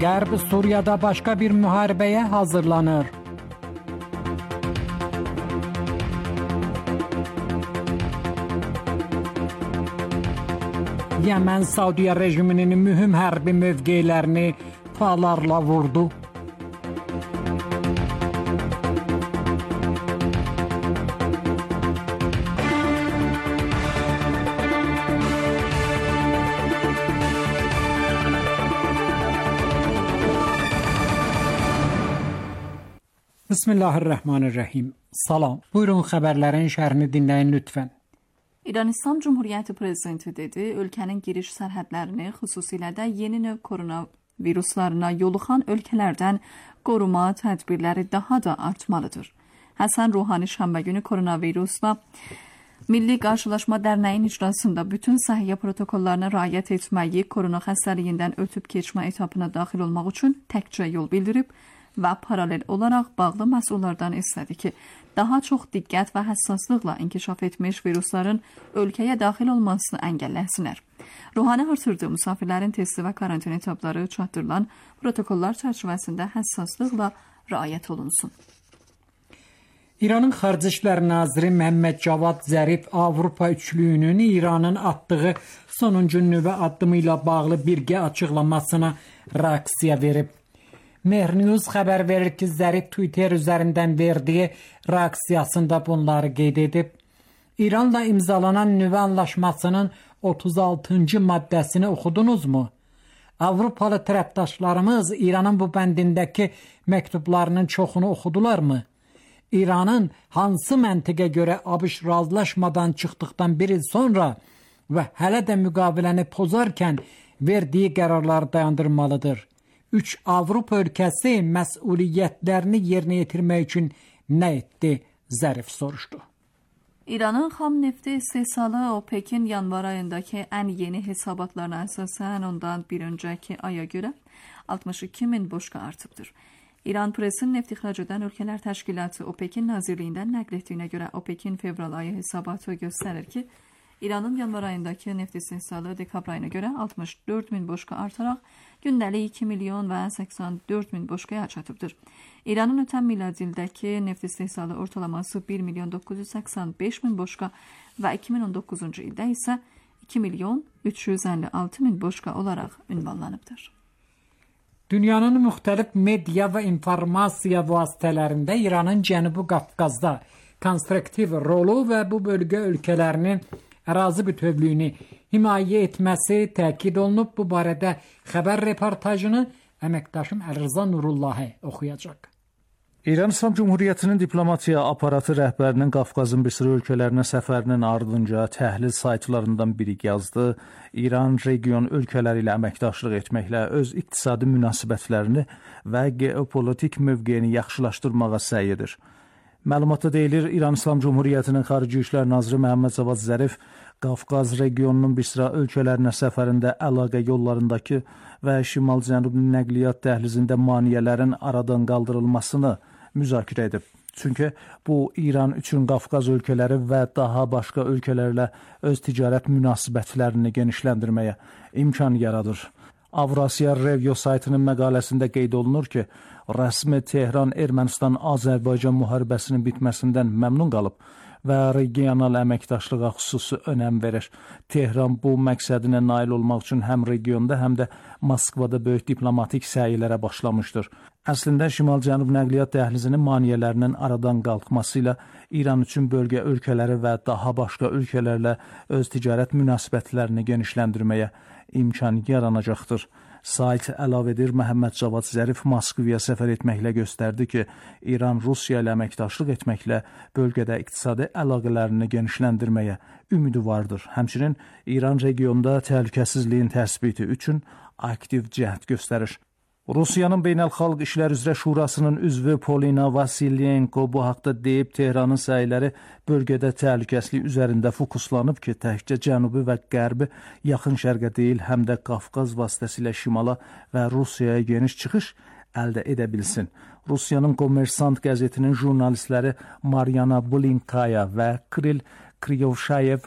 Qərb Suriyada başqa bir müharibəyə hazırlanır. Yemen Saudiya rejiminin mühüm hərbi mövqelərini PUAlarla vurdu. Bismillahirrahmanirrahim. Salam. Buyurun xəbərlərin şərhini dinləyin lütfən. İran İslam Cumhuriyyəti prezidenti dedi, ölkənin giriş sərhədlərini, xüsusilə də yeni növ koronaviruslarına yoluxan ölkələrdən qoruma tədbirləri daha da artmalıdır. Həsən Ruhani şənbə günü koronavirusla Milli Qarşılaşma Dərnəyinin icrasında bütün səhiyyə protokollarına riayət etməyi, korona xəstəliyindən ötüb keçmə etapına daxil olmaq üçün təkcə yol bildirib və paralel olaraq bağlı məsullardan istədi ki, daha çox diqqət və həssaslıqla inkişaf etmiş virusların ölkəyə daxil olmasını əngəlləsinlər. Ruhani artırdığı musafirlərin testi və karantin etapları çatdırılan protokollar çərçivəsində həssaslıqla riayət olunsun. İranın Xarici İşlər Naziri Məhəmməd Cavad Zərif Avropa üçlüyünün İranın atdığı sonuncu nüvə addımı ilə bağlı birgə açıqlamasına reaksiya verib. Mehr News xəbər verir ki, Zərif Twitter üzərindən verdiyi reaksiyasında bunları qeyd edib. İranla imzalanan nüvə anlaşmasının 36-cı maddəsini oxudunuzmu? Avropalı tərəfdaşlarımız İranın bu bəndindəki məktublarının çoxunu oxudularmı? İranın hansı məntiqə görə ABŞ razılaşmadan çıxdıqdan bir il sonra və hələ də müqaviləni pozarkən verdiyi qərarları dayandırmalıdır? 3 Avropa ölkəsi məsuliyyətlərini yerinə yetirmək üçün nə etdi? Zərif soruşdu. İranın xam nefti istehsalı OPEC-in yanvar ayındakı ən yeni hesabatlarına əsasən ondan bir öncəki aya görə 62 min boşqa artıbdır. İran Presin neft ixrac edən ölkələr təşkilatı OPEC-in nazirliyindən nəql etdiyinə görə OPEC-in fevral ayı hesabatı göstərir ki, İranın yanvar ayındakı neft istehsalı dekabr ayına görə 64 min boşqa artaraq gündəlik 2 milyon və 84 min boşqaya çatıbdır. İranın ötən miladildəki neft istehsalı ortalaması 1 milyon 985 min boşqa və 2019-cu ildə isə 2 milyon 356 min boşqa olaraq ünvanlanıbdır. Dünyanın müxtəlif media və informasiya vasitələrində İranın Cənubi Qafqazda konstruktiv rolu və bu bölgə ölkələrinin ərazi bütövlüyünü himayə etməsi təkid olunub. Bu barədə xəbər reportajını əməkdaşım Əlirza Nurullahi oxuyacaq. İran İslam Cumhuriyyətinin diplomatiya aparatı rəhbərinin Qafqazın bir sıra ölkələrinə səfərinin ardınca təhlil saytlarından biri yazdı. İran region ölkələri ilə əməkdaşlıq etməklə öz iqtisadi münasibətlərini və geopolitik mövqeyini yaxşılaşdırmağa səy edir. Məlumatda deyilir, İran İslam Cumhuriyyətinin Xarici İşlər Naziri Məhəmməd Cavad Zərif Qafqaz regionunun bir sıra ölkələrinə səfərində əlaqə yollarındakı və şimal-cənub nəqliyyat dəhlizində maneələrin aradan qaldırılmasını müzakirə edib. Çünki bu İran üçün Qafqaz ölkələri və daha başqa ölkələrlə öz ticarət münasibətlərini genişləndirməyə imkan yaradır. Avrasiya Review saytının məqaləsində qeyd olunur ki, rəsmi Tehran Ermənistan-Azərbaycan müharibəsinin bitməsindən məmnun qalıb və regional əməkdaşlığa xüsusi önəm verir. Tehran bu məqsədinə nail olmaq üçün həm regionda, həm də Moskvada böyük diplomatik səylərə başlamışdır. Əslində, şimal-cənub nəqliyyat dəhlizinin maneələrinin aradan qalxması ilə İran üçün bölgə ölkələri və daha başqa ölkələrlə öz ticarət münasibətlərini genişləndirməyə imkan yaranacaqdır. Sayt əlavə edir, Məhəmməd Cavad Zərif Moskvaya səfər etməklə göstərdi ki, İran Rusiya ilə əməkdaşlıq etməklə bölgədə iqtisadi əlaqələrini genişləndirməyə ümidi vardır. Həmçinin İran regionda təhlükəsizliyin təsbiti üçün aktiv cəhd göstərir. Rusiyanın Beynəlxalq İşlər üzrə Şurasının üzvü Polina Vasilyenko bu haqda deyib, Tehranın səyləri bölgədə təhlükəsizlik üzərində fokuslanıb ki, təkcə cənubi və qərbi yaxın şərqə deyil, həm də Qafqaz vasitəsilə şimala və Rusiyaya geniş çıxış əldə edə bilsin. Rusiyanın Kommersant qəzetinin jurnalistləri Maryana Blinkaya və Kiril Kriyovşayev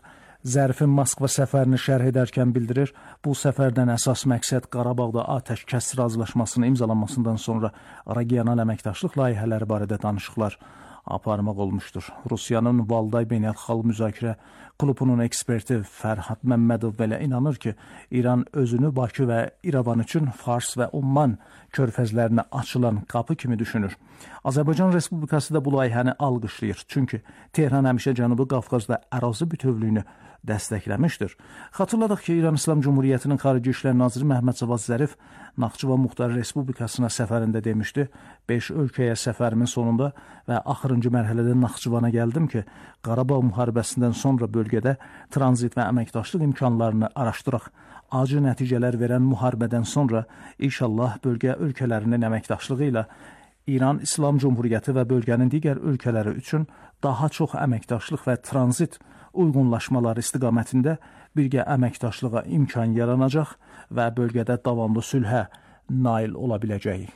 Zərifin Moskva səfərini şərh edərkən bildirir, bu səfərdən əsas məqsəd Qarabağda atəşkəs razılaşmasının imzalanmasından sonra regional əməkdaşlıq layihələri barədə danışıqlar aparmaq olmuşdur. Rusiyanın Valday Beynəlxalq Müzakirə Klubunun eksperti Fərhad Məmmədov belə inanır ki, İran özünü Bakı və İrəvan üçün Fars və Umman körfəzlərinə açılan qapı kimi düşünür. Azərbaycan Respublikası da bu layihəni alqışlayır. Çünki Tehran həmişə Cənubi Qafqazda ərazi bütövlüyünü dəstəkləmişdir. Xatırladaq ki, İran İslam Cumhuriyyətinin Xarici İşlər Naziri Məhəmməd Cavad Zərif Naxçıvan Muxtar Respublikasına səfərində demişdi, 5 ölkəyə səfərimin sonunda və axırıncı mərhələdə Naxçıvana gəldim ki, Qarabağ müharibəsindən sonra bölgədə tranzit və əməkdaşlıq imkanlarını araşdıraq. Acı nəticələr verən müharibədən sonra inşallah bölgə ölkələrinin əməkdaşlığı ilə İran İslam Cumhuriyyəti və bölgənin digər ölkələri üçün daha çox əməkdaşlıq və tranzit uyğunlaşmaları istiqamətində birgə əməkdaşlığa imkan yaranacaq və bölgədə davamlı sülhə nail ola biləcəyik.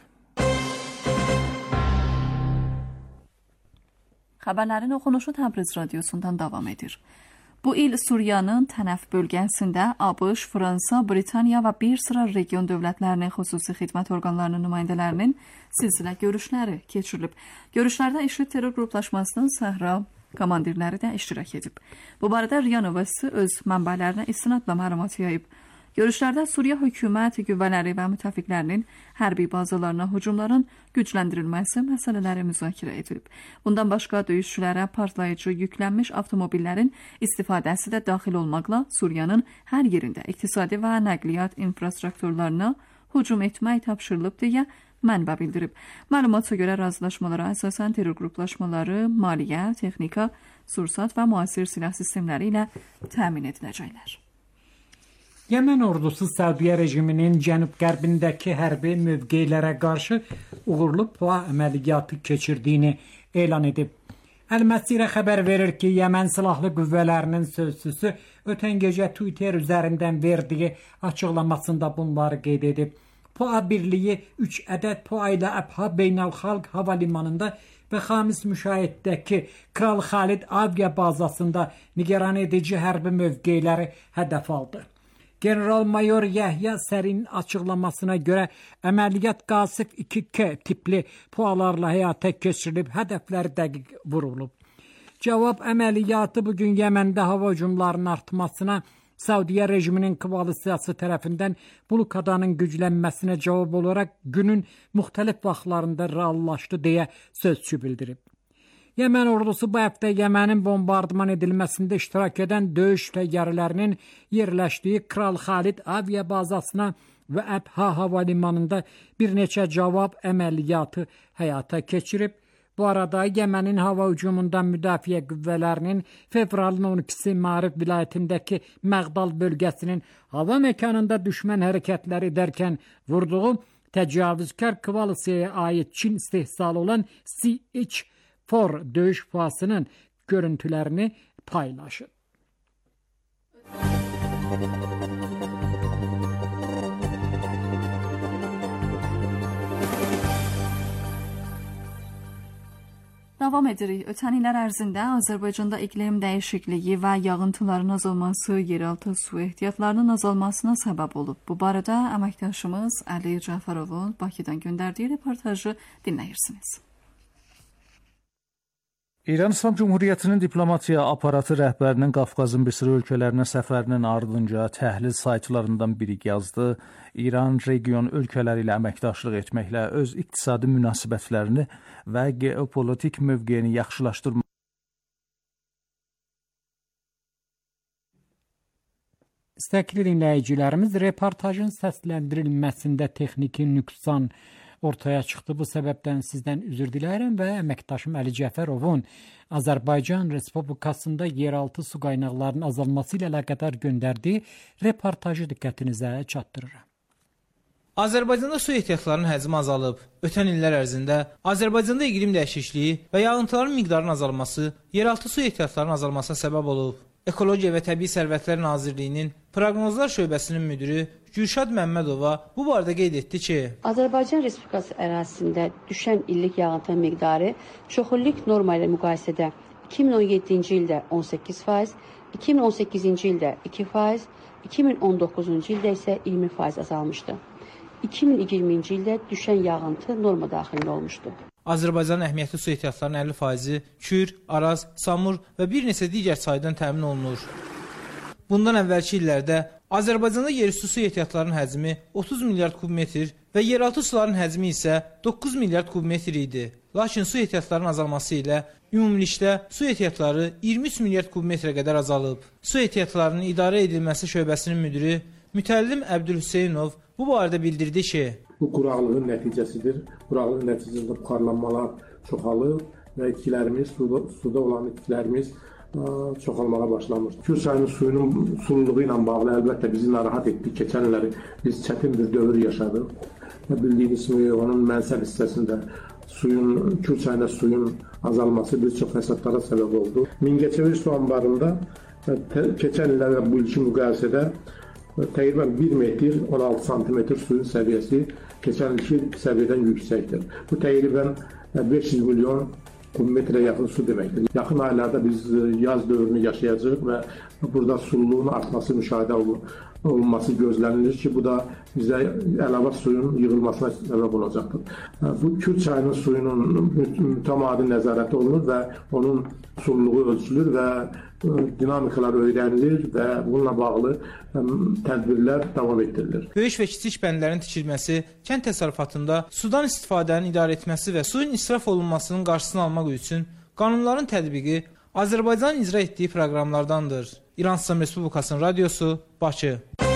Xəbərlərin oxunuşu Təbriz radiosundan davam edir. Bu il Suriyanın Tənəf bölgəsində ABŞ, Fransa, Britaniya və bir sıra region dövlətlərinin xüsusi xidmət orqanlarının nümayəndələrinin silsilə görüşləri keçirilib. Görüşlərdə IŞİD terror qruplaşmasının Səhra komandirləri də iştirak edib. Bu barədə RIA Növəsi öz mənbələrinə istinadla məlumat yayıb. Görüşlərdə Suriya hökumət qüvvələri və müttəfiqlərinin hərbi bazalarına hücumların gücləndirilməsi məsələləri müzakirə edilib. Bundan başqa döyüşçülərə partlayıcı yüklənmiş avtomobillərin istifadəsi də daxil olmaqla Suriyanın hər yerində iqtisadi və nəqliyyat infrastrukturlarına hücum etmək tapşırılıb deyə mənbə bildirib. Məlumata görə razılaşmalara əsasən terror qruplaşmaları maliyyə, texnika, sursat və müasir silah sistemləri ilə təmin ediləcəklər. Yemen ordusu Səudiyyə rejiminin cənub-qərbindəki hərbi mövqelərə qarşı uğurlu PUA əməliyyatı keçirdiyini elan edib. Əl-Məsirə xəbər verir ki, Yemen silahlı qüvvələrinin sözçüsü ötən gecə Twitter üzərindən verdiyi açıqlamasında bunları qeyd edib. PUA birliyi 3 ədəd PUA ilə Əbha Beynəlxalq Hava Limanında və Xamis müşahiddəki Kral Xalid Aviya bazasında nigaran edici hərbi mövqeləri hədəf aldı. General-mayor Yəhya Sərin açıqlamasına görə əməliyyat Qasif 2K tipli PUA-larla həyata keçirilib, hədəfləri dəqiq vurulub. Cavab əməliyyatı bugün Yeməndə hava hücumlarının artmasına, Səudiyyə rejiminin koalisiyası tərəfindən blokadanın güclənməsinə cavab olaraq günün müxtəlif vaxtlarında reallaşdı deyə sözçü bildirib. Yemen ordusu bu həftə Yemenin bombardıman edilməsində iştirak edən döyüş təyyarələrinin yerləşdiyi Kral Xalid Aviya bazasına və Əbha hava limanında bir neçə cavab əməliyyatı həyata keçirib. Bu arada Yemenin hava hücumundan müdafiə qüvvələrinin fevralın 12-si Marif vilayətindəki Məqdal bölgəsinin hava məkanında düşmən hərəkətləri edərkən vurduğu təcavüzkar koalisiyaya aid Çin istehsalı olan CH-4 döyüş PUA-sının görüntülərini paylaşıb. Davam edirik. Ötən illər ərzində Azərbaycanda iqlim dəyişikliyi və yağıntıların azalması yeraltı su ehtiyatlarının azalmasına səbəb olub. Bu barədə əməkdaşımız Əli Cəfərovun Bakıdan göndərdiyi reportajı dinləyirsiniz. İran İslam Cumhuriyyətinin diplomatiya aparatı rəhbərinin Qafqazın bir sıra ölkələrinə səfərinin ardınca təhlil saytlarından biri yazdı. İran region ölkələri ilə əməkdaşlıq etməklə öz iqtisadi münasibətlərini və geopolitik mövqeyini yaxşılaşdırmaq. İstəkli dinləyicilərimiz, reportajın səsləndirilməsində texniki nüqsan ortaya çıxdı. Bu səbəbdən sizdən üzr diləyirəm və əməkdaşım Əli Cəfərovun Azərbaycan Respublikasında yeraltı su qaynaqlarının azalması ilə əlaqədar göndərdiyi reportajı diqqətinizə çatdırıram. Azərbaycanda su ehtiyatlarının həcmi azalıb. Ötən illər ərzində Azərbaycanda iqlim dəyişikliyi və yağıntıların miqdarının azalması yeraltı su ehtiyatlarının azalmasına səbəb olub. Ekologiya və Təbii Sərvətlər Nazirliyinin Proqnozlar şöbəsinin müdiri Gülşad Məmmədova bu barədə qeyd etdi ki, Azərbaycan Respublikası ərazisində düşən illik yağıntı miqdarı çoxillik norma ilə müqayisədə 2017-ci ildə 18%, 2018-ci ildə 2%, 2019-cu ildə isə 20% azalmışdı. 2020-ci ildə düşən yağıntı norma daxilində olmuşdu. Azərbaycanın əhəmiyyətli su ehtiyatlarının 50%-i Kür, Araz, Samur və bir neçə digər çaydan təmin olunur. Bundan əvvəlki illərdə Azərbaycanda yerüstü su ehtiyatlarının həcmi 30 milyard kubmetr və yeraltı suların həcmi isə 9 milyard kubmetr idi. Lakin su ehtiyatlarının azalması ilə ümumilikdə su ehtiyatları 23 milyard kubmetrə qədər azalıb. Su ehtiyatlarının idarə edilməsi şöbəsinin müdiri Mütəllim Əbdülhüseynov bu barədə bildirdi ki, bu quraqlığın nəticəsidir. Quraqlığın nəticəsində buxarlanmalar çoxalır və itkilərimiz, suda olan itkilərimiz çoxalmağa başlamış. Kür çayının suyunun sululuğu ilə bağlı əlbəttə bizi narahat etdi. Keçən illəri biz çətin bir dövr yaşadıq. Bildiyiniz kimi onun mənsəb hissəsində Kür çayında suyun azalması bir çox fəsadlara səbəb oldu. Mingəçevir su anbarında keçən illərlə bu ilki müqayisədə təqribən 1 metr 16 santimetr suyun səviyyəsi keçən ilki səviyyədən yüksəkdir. Bu təqribən 500 milyon kubmetrə yaxın su deməkdir. Yaxın aylarda biz yaz dövrünü yaşayacağıq və burada sululuğun artması müşahidə olunması gözlənilir ki, bu da bizə əlavə suyun yığılmasına səbəb olacaqdır. Bu Kür çayının suyunun mütəmadi nəzarəti olunur və onun sululuğu ölçülür və dinamikalar öyrənilir və bununla bağlı tədbirlər davam etdirilir. Böyük və kiçik bəndlərin tikilməsi, kənd təsərrüfatında sudan istifadəni idarə etməsi və suyun israf olunmasının qarşısını almaq üçün qanunların tətbiqi Azərbaycanın icra etdiyi proqramlardandır. İran İslam Respublikasının radiosu, Bakı.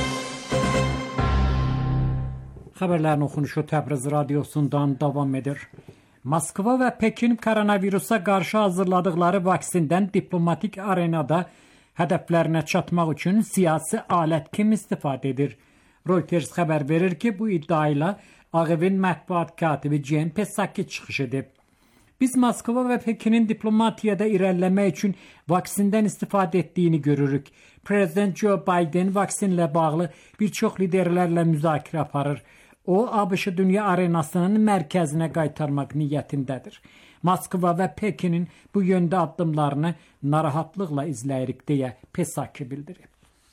Xəbərlərin oxunuşu Təbriz radiosundan davam edir. Moskva və Pekin koronavirusa qarşı hazırladıkları vaksindən diplomatik arenada hədəflərinə çatmaq üçün siyasi alət kimi istifadə edir. Reuters xəbər verir ki, bu iddia ilə Ağ Evin mətbuat katibi Jen Psaki çıxış edib. Biz Moskva və Pekinin diplomatiyada irəliləmək üçün vaksindən istifadə etdiyini görürük. Prezident Joe Biden vaksinlə bağlı bir çox liderlərlə müzakirə aparır. O, ABŞ dünya arenasının mərkəzinə qaytarmaq niyyətindədir. Moskva və Pekinin bu yöndə addımlarını narahatlıqla izləyirik deyə Psaki bildirib.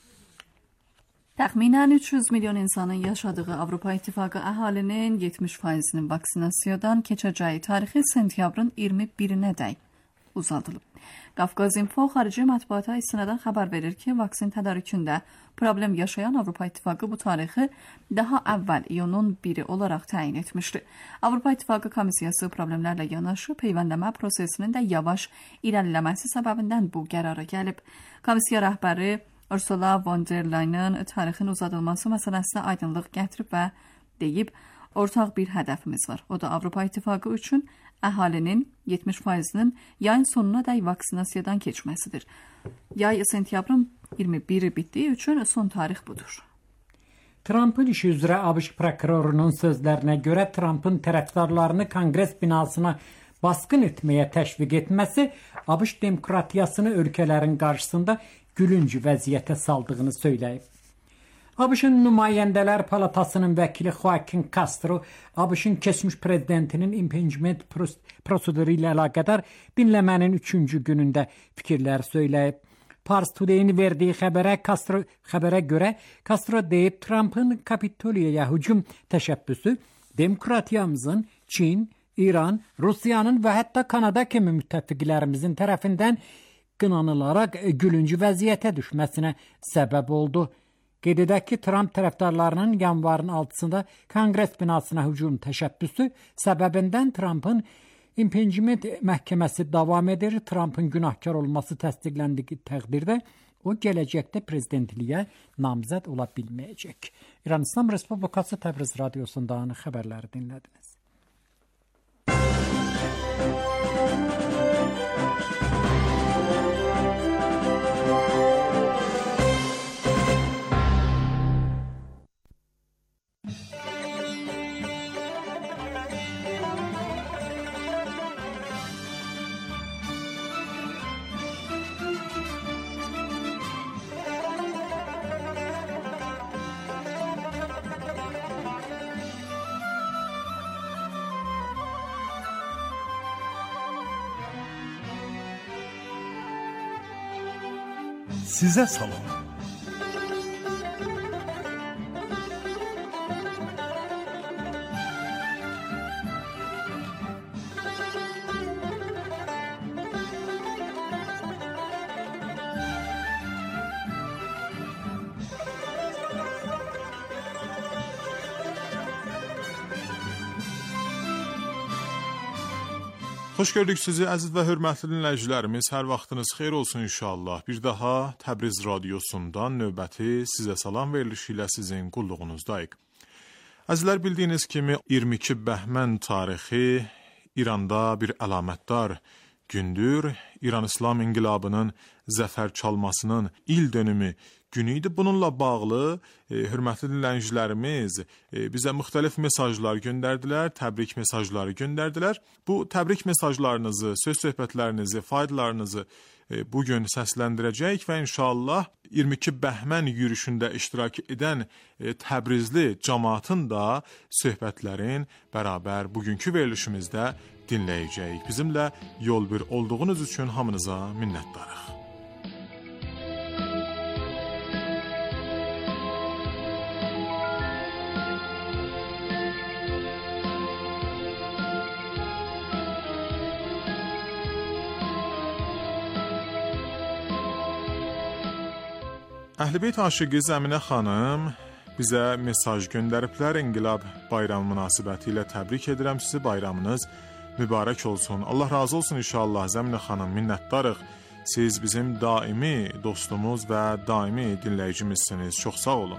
Təxminən 300 milyon insanın yaşadığı Avropa İttifaqı əhalinin 70%-nin vaksinasiyadan keçəcəyi tarixi sentyabrın 21-nədək uzadılıb. Qafqaz.info xarici mətbuata istinadən xəbər verir ki, vaksin tədarükündə problem yaşayan Avropa İttifaqı bu tarixi daha əvvəl iyunun 1-i olaraq təyin etmişdi. Avropa İttifaqı komissiyası problemlərlə yanaşı peyvəndləmə prosesinin də yavaş irəliləməsi səbəbindən bu qərara gəlib. Komissiya rəhbəri Ursula von der Leyen tarixin uzadılması məsələsinə aydınlıq gətirib və deyib, ortaq bir hədəfimiz var. O da Avropa İttifaqı üçün əhalinin 70%-nin yayın sonuna dək vaksinasiyadan keçməsidir. Yay sentyabrın 21-i bitdiyi üçün son tarix budur. Trumpın işi üzrə ABŞ prokurorunun sözlərinə görə Trumpın tərəfdarlarını Konqres binasına baskın etməyə təşviq etməsi ABŞ demokratiyasını ölkələrin qarşısında gülünc vəziyyətə saldığını söyləyib. ABŞ-ın nümayəndələr palatasının vəkili Joaquin Castro ABŞ-ın keçmiş prezidentinin impeachment proseduru ilə əlaqədar dinləmənin 3-cü günündə fikirlər söyləyib. Pars Today-in verdiyi xəbərə görə Castro deyib, Trumpın Kapitoliyaya hücum təşəbbüsü demokratiyamızın Çin, İran, Rusiyanın və hətta Kanada kimi müttəfiqlərimizin tərəfindən qınanılaraq gülüncü vəziyyətə düşməsinə səbəb oldu. Qeyd edək ki, Trump tərəfdarlarının yanvarın 6-sında Konqres binasına hücum təşəbbüsü səbəbindən Trumpın impeachment məhkəməsi davam edir. Trumpın günahkar olması təsdiqləndiyi təqdirdə o gələcəkdə prezidentliyə namzəd ola bilməyəcək. İran İslam Respublikası Təbriz radiosundan xəbərləri dinlədiniz. sizə salam. Xoş gördük sizi əziz və hörmətli dinləyicilərimiz. Hər vaxtınız xeyir olsun inşallah. Bir daha Təbriz radiosundan növbəti sizə salam verilişi ilə sizin qulluğunuzdayıq. Əzizlər, bildiyiniz kimi 22 bəhmən tarixi İranda bir əlamətdar gündür. İran İslam İnqilabının zəfər çalmasının il dönümü günü idi. Bununla bağlı hörmətli dinləyicilərimiz bizə müxtəlif mesajlar göndərdilər, təbrik mesajları göndərdilər. Bu təbrik mesajlarınızı, söz söhbətlərinizi, faydalarınızı bugün səsləndirəcəyik və inşallah 22 bəhmən yürüşündə iştirak edən Təbrizli cəmaatın da söhbətlərin bərabər bugünkü verilişimizdə dinləyəcəyik. Bizimlə yol bir olduğunuz üçün hamınıza minnətdarıq. Əhlibeyt aşıqı Zəminə xanım bizə mesaj göndəriblər. İnqilab bayramı münasibəti ilə təbrik edirəm sizi. Bayramınız mübarək olsun. Allah razı olsun inşallah Zəminə xanım. Minnətdarıq. Siz bizim daimi dostumuz və daimi dinləyicimizsiniz. Çox sağ olun.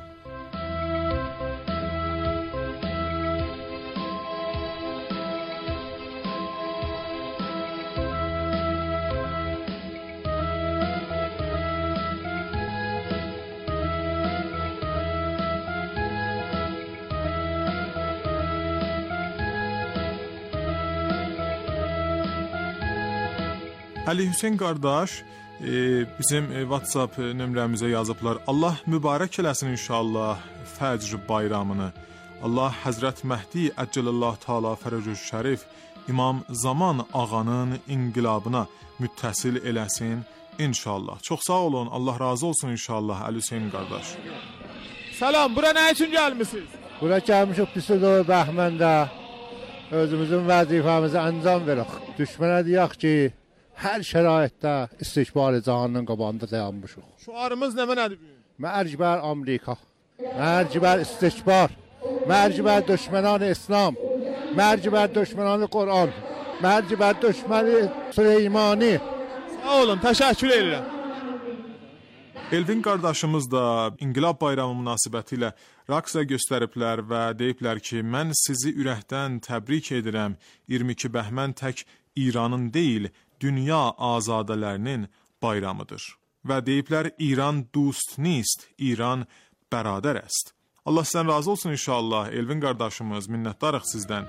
Ali Hüseyn qardaş bizim WhatsApp nömrəmizə yazıblar. Allah mübarək eləsin inşallah Fəcr bayramını. Allah Həzrət Məhdi Əcəlallah Teala Fərəcüş Şərif İmam Zaman ağanın inqilabına müttəsil eləsin inşallah. Çox sağ olun. Allah razı olsun inşallah Ali Hüseyn qardaş. Salam, bura nə üçün gəlmisiniz? Bura gəlmişik Düsseldorf Bəhməndə özümüzün vəzifəmizi əncam veririk. Düşmənə deyək ki, hər şəraitdə istikbal cahanının qabağında dayanmışıq. Şuarımız nə nədir? Mərcibər Amerika, mərcibər istikbar, mərcibər düşmənan İslam, mərcibər düşmənan Qur'an, mərcibər düşməni Süleymani. Sağ olun, təşəkkür edirəm. Elvin qardaşımız da İnqilab bayramı münasibəti ilə rəqsə göstəriblər və deyiblər ki, mən sizi ürəkdən təbrik edirəm. 22 bəhmən tək İranın deyil, dünya azadələrinin bayramıdır. Və deyiblər, İran dost nist, İran bəradər est. Allah sizdən razı olsun inşallah, Elvin qardaşımız, minnətdarıq sizdən.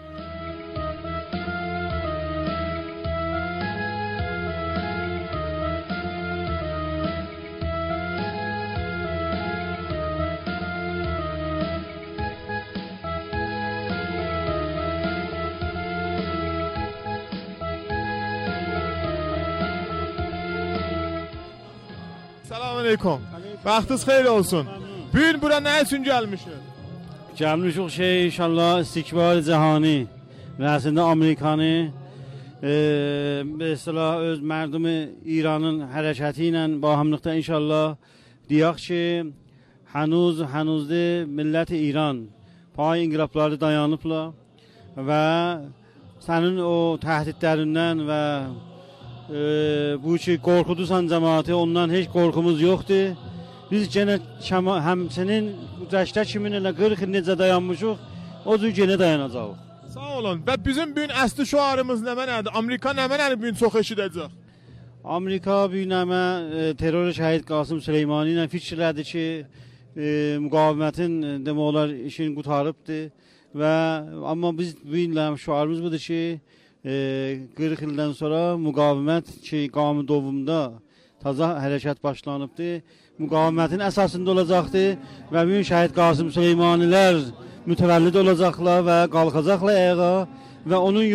Selamünaleyküm. Vaxtınız xeyir olsun. Bugün bura nə üçün gəlmişik? Gəlmişik şey inşallah istikbal cahani və əslində Amerikanı mesela öz mərdumi İranın hərəkəti ilə bahamlıqda inşallah deyək ki, hənuzdur millət İran pay inqilabları dayanıblar və sənin o təhdidlərindən və bu ki qorxudusan cəmaatı, ondan heç qorxumuz yoxdur. Biz yenə həmçinin güzəştə kimin elə 40 il necə dayanmışıq, o cür yenə dayanacağıq. Sağ olun. Və bizim bugün əsli şüarımız nə nədir? Amerika nə nədir bugün çox eşidəcək? Amerika bugün terror şəhid Qasım Süleymani ilə fikirlədi ki, müqavimətin demək olar işini qurtarıbdır və amma biz bugün şüarımız budur ki, 40 ildən sonra müqavimət ki, qanun dovumda taza hərəkət başlanıbdır. Müqavimətin əsasında olacaqdır və bugün şəhid Qasım Süleymanilər mütəvəllid olacaqlar və qalxacaqlar ayağa və onun